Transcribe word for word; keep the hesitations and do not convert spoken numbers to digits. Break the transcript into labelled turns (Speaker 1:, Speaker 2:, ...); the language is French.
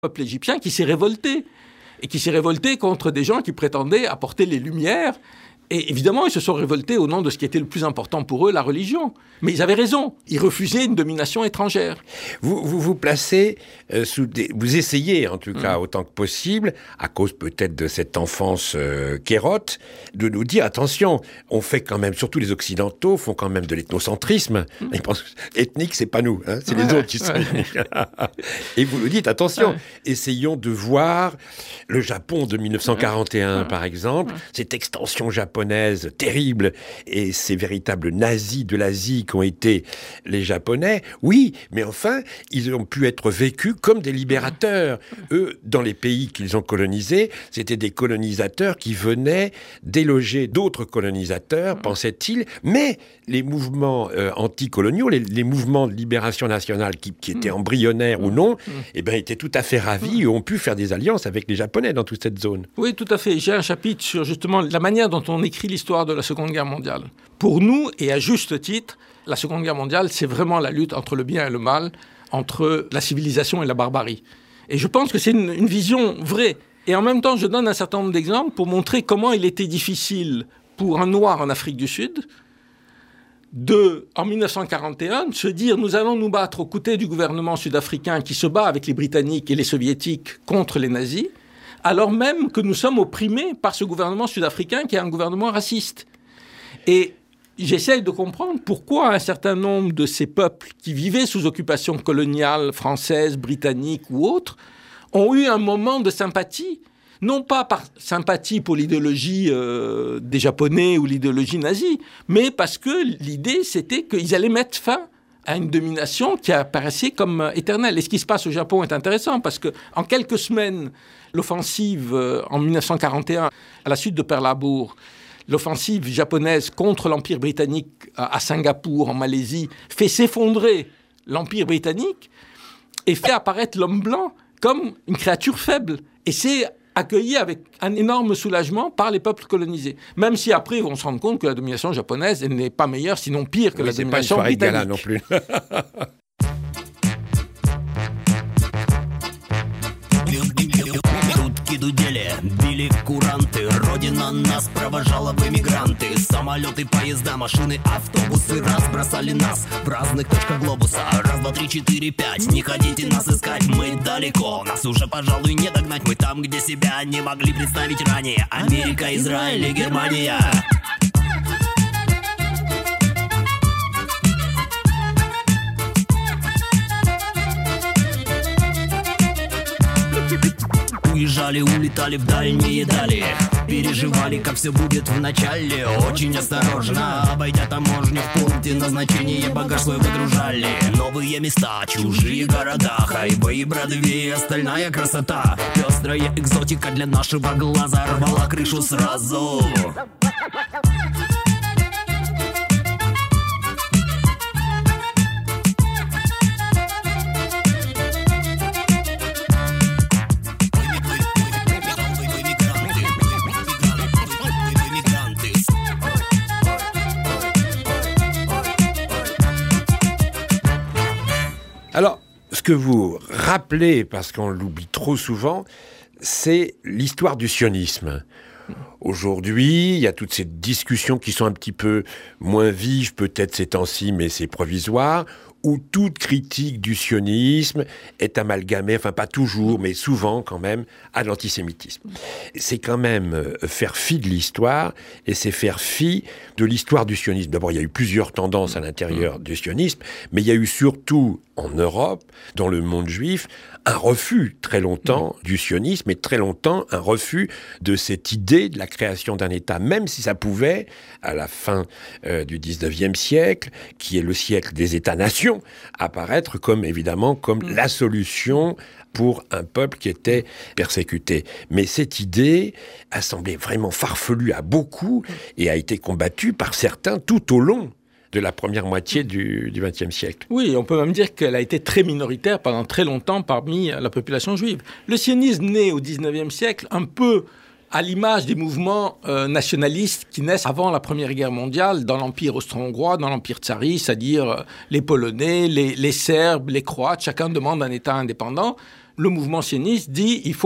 Speaker 1: peuple égyptien qui s'est révolté, et qui s'est révolté contre des gens qui prétendaient apporter les Lumières. Et évidemment, ils se sont révoltés au nom de ce qui était le plus important pour eux, la religion. Mais ils avaient raison. Ils refusaient une domination étrangère.
Speaker 2: Vous vous, vous placez euh, sous des... Vous essayez, en tout cas, mmh. autant que possible, à cause peut-être de cette enfance euh, kérote, de nous dire, attention, on fait quand même, surtout les Occidentaux, font quand même de l'ethnocentrisme. Mmh. Ils pensent ethnique, c'est pas nous, hein, c'est ouais, les autres qui sont ethniques. Et vous nous dites, attention, ouais. essayons de voir le Japon de dix-neuf cent quarante et un, ouais. par exemple, ouais. cette extension japonaise terrible, et ces véritables nazis de l'Asie qu'ont été les Japonais, oui, mais enfin, ils ont pu être vécus comme des libérateurs. Eux, dans les pays qu'ils ont colonisés, c'était des colonisateurs qui venaient déloger d'autres colonisateurs, pensaient-ils, mais les mouvements euh, anticoloniaux, les, les mouvements de libération nationale qui, qui étaient embryonnaires ou non, eh ben, étaient tout à fait ravis et ont pu faire des alliances avec les Japonais dans toute cette zone.
Speaker 1: Oui, tout à fait. J'ai un chapitre sur justement la manière dont on écrit l'histoire de la Seconde Guerre mondiale. Pour nous, et à juste titre, la Seconde Guerre mondiale, c'est vraiment la lutte entre le bien et le mal, entre la civilisation et la barbarie. Et je pense que c'est une, une vision vraie. Et en même temps, je donne un certain nombre d'exemples pour montrer comment il était difficile pour un Noir en Afrique du Sud de, en dix-neuf cent quarante et un, de se dire « nous allons nous battre aux côtés du gouvernement sud-africain qui se bat avec les Britanniques et les Soviétiques contre les nazis », alors même que nous sommes opprimés par ce gouvernement sud-africain qui est un gouvernement raciste. Et j'essaye de comprendre pourquoi un certain nombre de ces peuples qui vivaient sous occupation coloniale française, britannique ou autre, ont eu un moment de sympathie, non pas par sympathie pour l'idéologie euh, des Japonais ou l'idéologie nazie, mais parce que l'idée, c'était qu'ils allaient mettre fin à une domination qui apparaissait comme euh, éternelle. Et ce qui se passe au Japon est intéressant, parce qu'en quelques semaines, l'offensive euh, en dix-neuf cent quarante et un, à la suite de Pearl Harbor, l'offensive japonaise contre l'Empire britannique à Singapour, en Malaisie, fait s'effondrer l'Empire britannique et fait apparaître l'homme blanc comme une créature faible. Et c'est accueilli avec un énorme soulagement par les peuples colonisés. Même si après, ils vont se rendre compte que la domination japonaise elle n'est pas meilleure, sinon pire que oui, la domination britannique. C'est pas une soirée de gala non plus.
Speaker 3: Дудели, били куранты, родина нас провожала в эмигранты. Самолеты, поезда, машины, автобусы разбросали нас в разных точках глобуса. Раз, два, три, четыре, пять, не ходите нас искать, мы далеко. Нас уже, пожалуй, не догнать, мы там, где себя не могли представить ранее. Америка, Израиль и Германия. Уезжали, улетали в дальние дали, переживали, как все будет в начале. Очень осторожно, обойдя таможню, в пункте назначения багаж свой выгружали. Новые места, чужие города, хайвей, Бродвей и остальная красота. Пестрая экзотика для нашего глаза рвала крышу сразу.
Speaker 2: Alors, ce que vous rappelez, parce qu'on l'oublie trop souvent, c'est l'histoire du sionisme. Aujourd'hui, il y a toutes ces discussions qui sont un petit peu moins vives, peut-être ces temps-ci, mais c'est provisoire, où toute critique du sionisme est amalgamée, enfin pas toujours, mais souvent quand même, à l'antisémitisme. C'est quand même faire fi de l'histoire, et c'est faire fi de l'histoire du sionisme. D'abord, il y a eu plusieurs tendances à l'intérieur du sionisme, mais il y a eu surtout en Europe, dans le monde juif, un refus très longtemps du sionisme et très longtemps un refus de cette idée de la création d'un État, même si ça pouvait, à la fin euh, du dix-neuvième siècle, qui est le siècle des États-nations, apparaître comme, évidemment, comme la solution pour un peuple qui était persécuté. Mais cette idée a semblé vraiment farfelue à beaucoup et a été combattue par certains tout au long de la première moitié du vingtième siècle.
Speaker 1: Oui, on peut même dire qu'elle a été très minoritaire pendant très longtemps parmi la population juive. Le sionisme naît au dix-neuvième siècle un peu à l'image des mouvements euh, nationalistes qui naissent avant la Première Guerre mondiale dans l'Empire austro-hongrois, dans l'Empire tsariste, c'est-à-dire euh, les Polonais, les, les Serbes, les Croates, chacun demande un État indépendant. le mouvement sioniste dit il faut